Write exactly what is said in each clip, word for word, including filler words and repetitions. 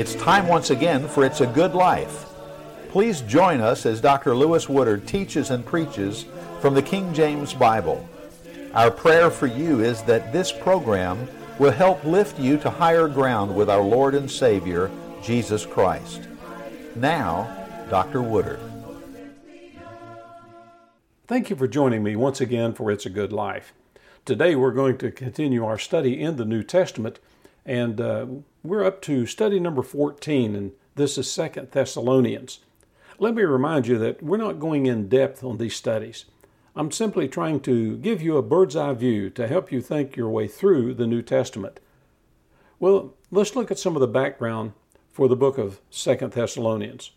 It's time once again for It's a Good Life. Please join us as Doctor Lewis Woodard teaches and preaches from the King James Bible. Our prayer for you is that this program will help lift you to higher ground with our Lord and Savior, Jesus Christ. Now, Doctor Woodard. Thank you for joining me once again for It's a Good Life. Today we're going to continue our study in the New Testament, and uh, we're up to study number fourteen, and this is Second Thessalonians. Let me remind you that we're not going in depth on these studies. I'm simply trying to give you a bird's eye view to help you think your way through the New Testament. Well, let's look at some of the background for the book of Second Thessalonians.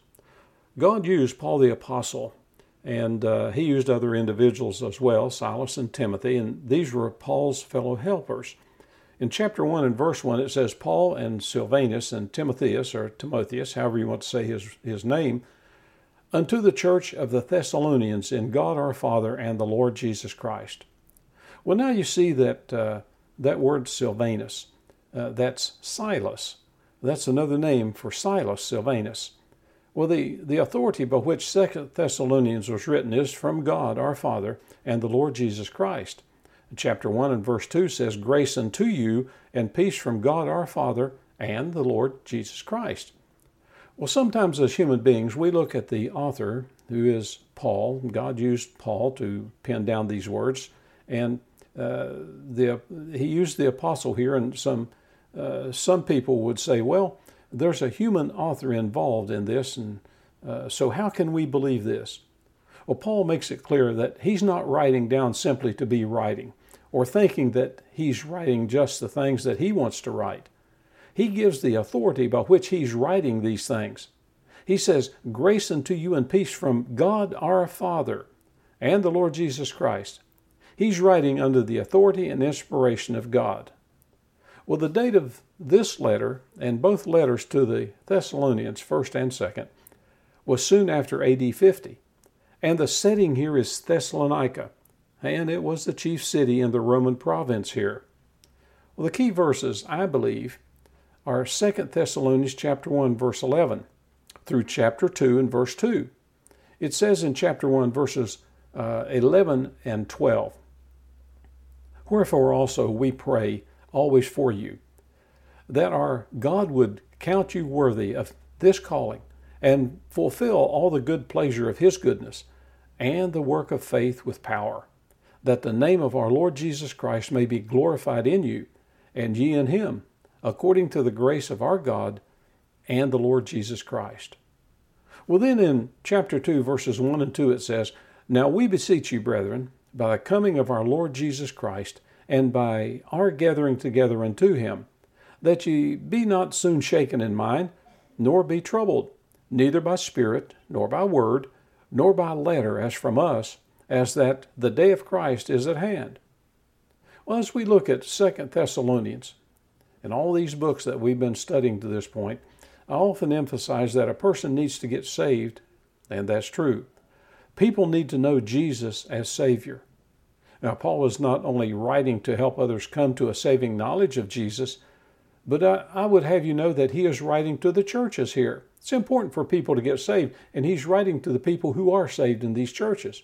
God used Paul the Apostle, and uh, he used other individuals as well, Silas and Timothy, and these were Paul's fellow helpers. In chapter one and verse one, it says, Paul and Silvanus and Timotheus, or Timotheus, however you want to say his, his name, unto the church of the Thessalonians in God our Father and the Lord Jesus Christ. Well, now you see that uh, that word Silvanus, uh, that's Silas. That's another name for Silas, Silvanus. Well, the, the authority by which Second Thessalonians was written is from God our Father and the Lord Jesus Christ. Chapter one and verse two says, Grace unto you and peace from God our Father and the Lord Jesus Christ. Well, sometimes as human beings, we look at the author, who is Paul. God used Paul to pen down these words, and uh, the, he used the apostle here, and some, uh, some people would say, well, there's a human author involved in this, and uh, so how can we believe this? Well, Paul makes it clear that he's not writing down simply to be writing, or thinking that he's writing just the things that he wants to write. He gives the authority by which he's writing these things. He says, Grace unto you and peace from God our Father and the Lord Jesus Christ. He's writing under the authority and inspiration of God. Well, the date of this letter, and both letters to the Thessalonians, first and second, was soon after A D fifty. And the setting here is Thessalonica, and it was the chief city in the Roman province here. Well, the key verses, I believe, are Second Thessalonians chapter one, verse eleven, through chapter two and verse two. It says in chapter one, verses uh, eleven and twelve, Wherefore also we pray always for you, that our God would count you worthy of this calling, and fulfill all the good pleasure of his goodness, and the work of faith with power, that the name of our Lord Jesus Christ may be glorified in you, and ye in him, according to the grace of our God and the Lord Jesus Christ. Well, then in chapter two, verses one and two, it says, Now we beseech you, brethren, by the coming of our Lord Jesus Christ, and by our gathering together unto him, that ye be not soon shaken in mind, nor be troubled, neither by spirit, nor by word, nor by letter as from us, as that the day of Christ is at hand. Well, as we look at Second Thessalonians, and all these books that we've been studying to this point, I often emphasize that a person needs to get saved, and that's true. People need to know Jesus as Savior. Now, Paul is not only writing to help others come to a saving knowledge of Jesus, but I, I would have you know that he is writing to the churches here. It's important for people to get saved, and he's writing to the people who are saved in these churches.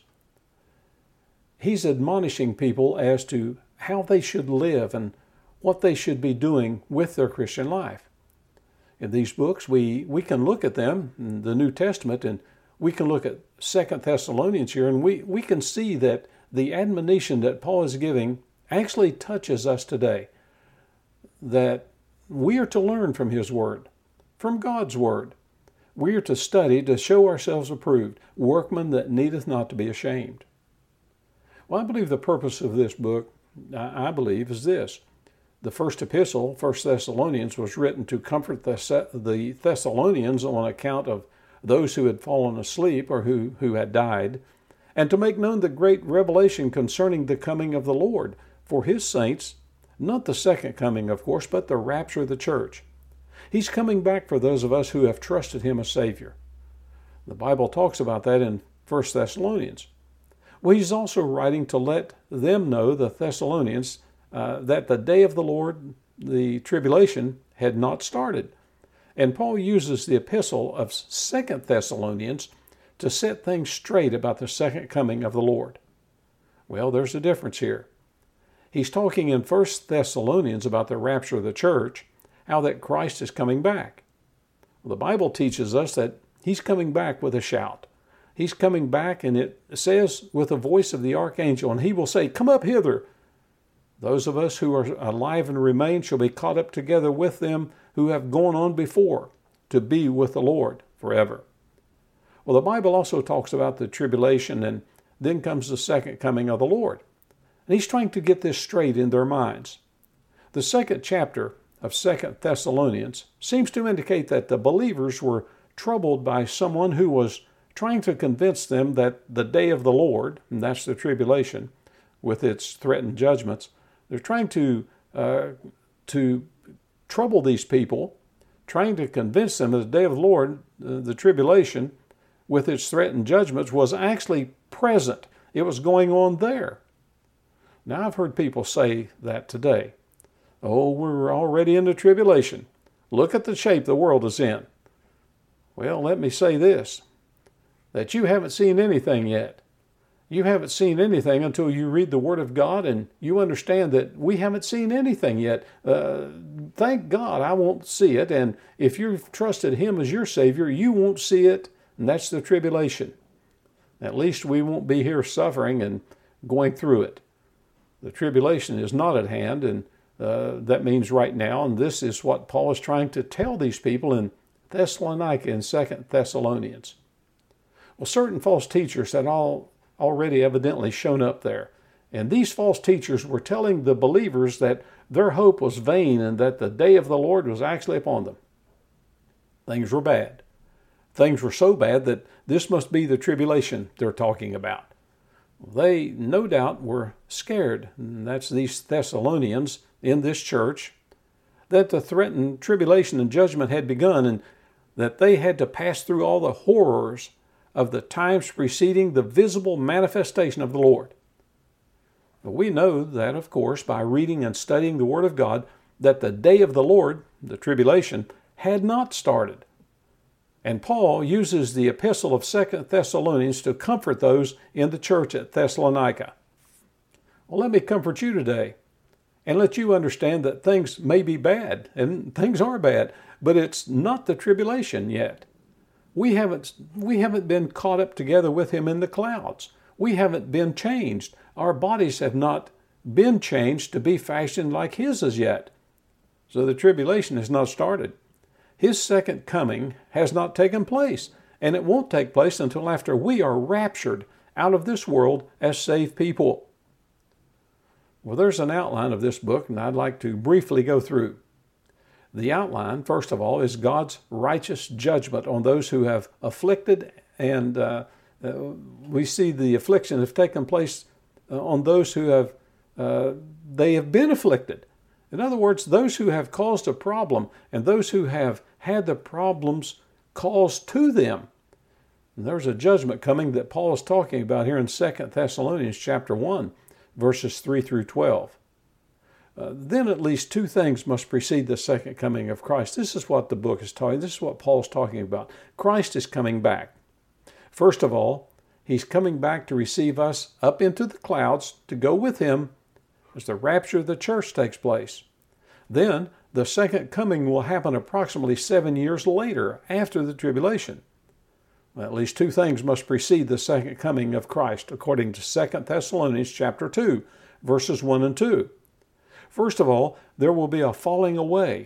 He's admonishing people as to how they should live and what they should be doing with their Christian life. In these books, we, we can look at them in the New Testament, and we can look at Second Thessalonians here, and we, we can see that the admonition that Paul is giving actually touches us today, that we are to learn from his word, from God's word. We are to study to show ourselves approved, workmen that needeth not to be ashamed. Well, I believe the purpose of this book, I believe, is this. The first epistle, First Thessalonians, was written to comfort the Thessalonians on account of those who had fallen asleep or who, who had died, and to make known the great revelation concerning the coming of the Lord for his saints, not the second coming, of course, but the rapture of the church. He's coming back for those of us who have trusted him as Savior. The Bible talks about that in First Thessalonians. Well, he's also writing to let them know, the Thessalonians, uh, that the day of the Lord, the tribulation, had not started. And Paul uses the epistle of Second Thessalonians to set things straight about the second coming of the Lord. Well, there's a difference here. He's talking in First Thessalonians about the rapture of the church, how that Christ is coming back. Well, the Bible teaches us that he's coming back with a shout. He's coming back, and it says with the voice of the archangel, and he will say, "Come up hither." Those of us who are alive and remain shall be caught up together with them who have gone on before to be with the Lord forever. Well, the Bible also talks about the tribulation, and then comes the second coming of the Lord. And he's trying to get this straight in their minds. The second chapter of Second Thessalonians seems to indicate that the believers were troubled by someone who was trying to convince them that the day of the Lord, and that's the tribulation with its threatened judgments, they're trying to uh, to trouble these people, trying to convince them that the day of the Lord, uh, the tribulation, with its threatened judgments, was actually present. It was going on there. Now, I've heard people say that today. Oh, we're already in the tribulation. Look at the shape the world is in. Well, let me say this, that you haven't seen anything yet. You haven't seen anything until you read the Word of God and you understand that we haven't seen anything yet. Uh, thank God I won't see it. And if you've trusted Him as your Savior, you won't see it. And that's the tribulation. At least we won't be here suffering and going through it. The tribulation is not at hand, and uh, that means right now. And this is what Paul is trying to tell these people in Thessalonica in Second Thessalonians. Well, certain false teachers had all already evidently shown up there. And these false teachers were telling the believers that their hope was vain and that the day of the Lord was actually upon them. Things were bad. Things were so bad that this must be the tribulation they're talking about. They, no doubt, were scared, and that's these Thessalonians in this church, that the threatened tribulation and judgment had begun, and that they had to pass through all the horrors of the times preceding the visible manifestation of the Lord. But we know that, of course, by reading and studying the Word of God, that the day of the Lord, the tribulation, had not started. And Paul uses the epistle of Second Thessalonians to comfort those in the church at Thessalonica. Well, let me comfort you today and let you understand that things may be bad, and things are bad, but it's not the tribulation yet. We haven't, we haven't been caught up together with Him in the clouds. We haven't been changed. Our bodies have not been changed to be fashioned like His as yet. So the tribulation has not started. His second coming has not taken place, and it won't take place until after we are raptured out of this world as saved people. Well, there's an outline of this book, and I'd like to briefly go through. The outline, first of all, is God's righteous judgment on those who have afflicted, and uh, uh, we see the affliction have taken place uh, on those who have, uh, they have been afflicted. In other words, those who have caused a problem and those who have had the problems caused to them. And there's a judgment coming that Paul is talking about here in Second Thessalonians chapter one, verses three through twelve. Uh, then at least two things must precede the second coming of Christ. This is what the book is talking. This is what Paul's talking about. Christ is coming back. First of all, He's coming back to receive us up into the clouds to go with Him as the rapture of the church takes place. Then the second coming will happen approximately seven years later after the tribulation. Well, at least two things must precede the second coming of Christ, according to Second Thessalonians chapter two, verses one and two. First of all, there will be a falling away.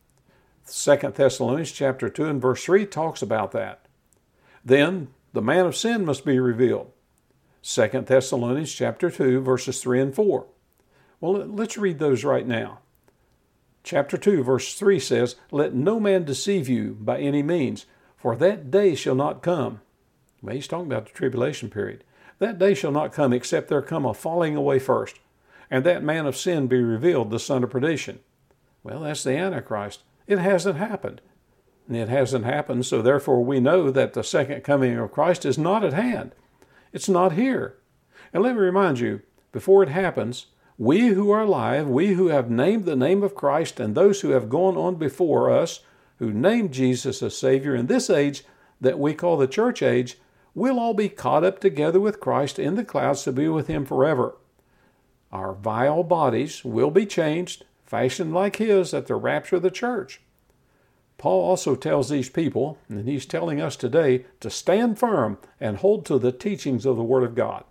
Second Thessalonians chapter two and verse three talks about that. Then the man of sin must be revealed. Second Thessalonians chapter two, verses three and four. Well, let's read those right now. Chapter two, verse three says, "Let no man deceive you by any means, for that day shall not come." Well, he's talking about the tribulation period. "That day shall not come except there come a falling away first, and that man of sin be revealed, the son of perdition." Well, that's the Antichrist. It hasn't happened. And it hasn't happened, so therefore we know that the second coming of Christ is not at hand. It's not here. And let me remind you, before it happens, we who are alive, we who have named the name of Christ, and those who have gone on before us, who named Jesus as Savior in this age that we call the church age, we'll all be caught up together with Christ in the clouds to be with Him forever. Our vile bodies will be changed, fashioned like His at the rapture of the church. Paul also tells these people, and he's telling us today, to stand firm and hold to the teachings of the Word of God.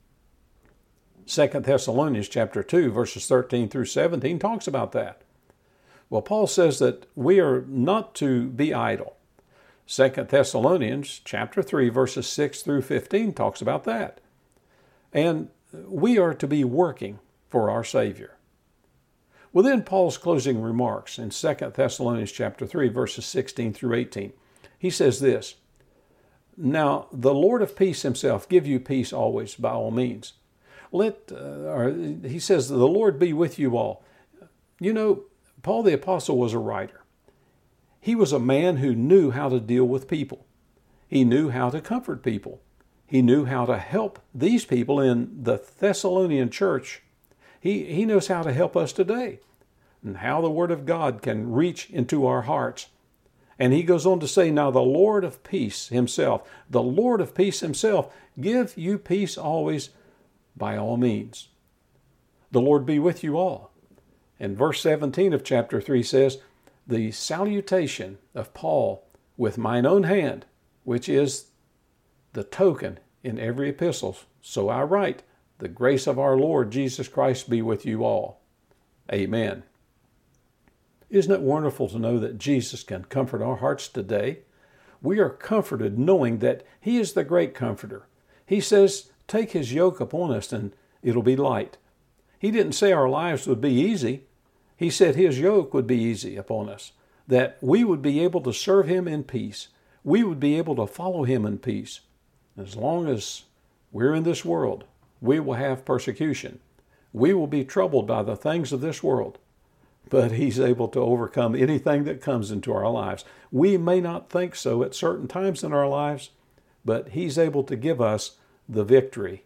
Second Thessalonians chapter two, verses thirteen through seventeen talks about that. Well, Paul says that we are not to be idle. Second Thessalonians chapter three, verses six through fifteen talks about that. And we are to be working for our Savior. Well, then Paul's closing remarks in Second Thessalonians chapter three, verses sixteen through eighteen. He says this, "Now the Lord of peace Himself give you peace always by all means. Let, uh, or he says, the Lord be with you all." You know, Paul the Apostle was a writer. He was a man who knew how to deal with people. He knew how to comfort people. He knew how to help these people in the Thessalonian church. He, he knows how to help us today and how the Word of God can reach into our hearts. And he goes on to say, "Now the Lord of peace Himself, the Lord of peace Himself, give you peace always by all means." The Lord be with you all. And verse seventeen of chapter three says, "The salutation of Paul with mine own hand, which is the token in every epistle. So I write, the grace of our Lord Jesus Christ be with you all. Amen." Isn't it wonderful to know that Jesus can comfort our hearts today? We are comforted knowing that He is the great comforter. He says, take His yoke upon us and it'll be light. He didn't say our lives would be easy. He said His yoke would be easy upon us, that we would be able to serve Him in peace. We would be able to follow Him in peace. As long as we're in this world, we will have persecution. We will be troubled by the things of this world. But He's able to overcome anything that comes into our lives. We may not think so at certain times in our lives, but He's able to give us the victory.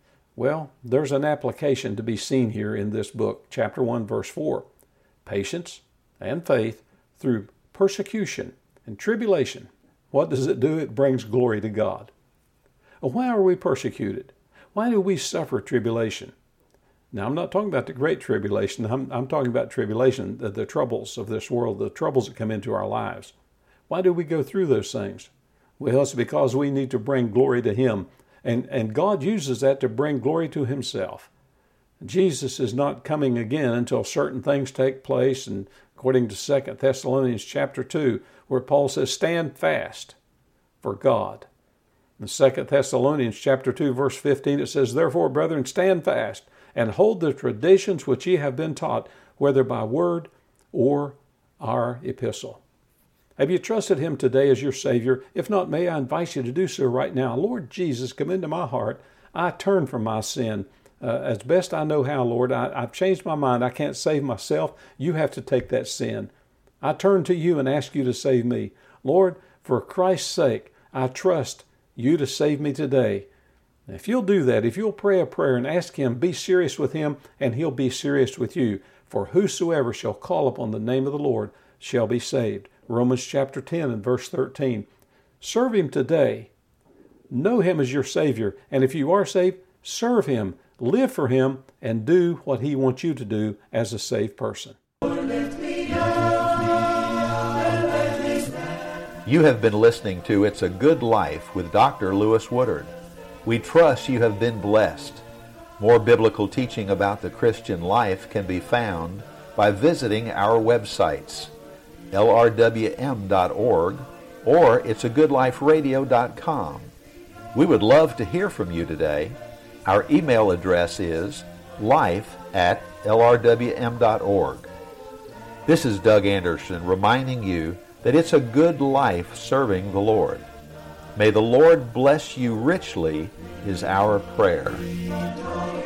Well, there's an application to be seen here in this book, chapter one, verse four. Patience and faith through persecution and tribulation. What does it do? It brings glory to God. Why are we persecuted? Why do we suffer tribulation? Now, I'm not talking about the great tribulation. I'm, I'm talking about tribulation, the, the troubles of this world, the troubles that come into our lives. Why do we go through those things? Well, it's because we need to bring glory to Him. And, and God uses that to bring glory to Himself. Jesus is not coming again until certain things take place. And according to Second Thessalonians chapter two, where Paul says, stand fast for God. In Second Thessalonians chapter two, verse fifteen, it says, therefore, brethren, stand fast and hold the traditions which ye have been taught, whether by word or our epistle. Have you trusted Him today as your Savior? If not, may I invite you to do so right now. Lord Jesus, come into my heart. I turn from my sin uh, as best I know how, Lord. I, I've changed my mind. I can't save myself. You have to take that sin. I turn to You and ask You to save me. Lord, for Christ's sake, I trust You to save me today. If you'll do that, if you'll pray a prayer and ask Him, be serious with Him, and He'll be serious with you. For whosoever shall call upon the name of the Lord shall be saved. Romans chapter ten and verse thirteen. Serve Him today. Know Him as your Savior. And if you are saved, serve Him, live for Him, and do what He wants you to do as a saved person. You have been listening to It's a Good Life with Doctor Lewis Woodard. We trust you have been blessed. More biblical teaching about the Christian life can be found by visiting our websites, L R W M dot org or it's a good life radio dot com. We would love to hear from you today. Our email address is life at L R W M dot org. This is Doug Anderson reminding you that it's a good life serving the Lord. May the Lord bless you richly is our prayer.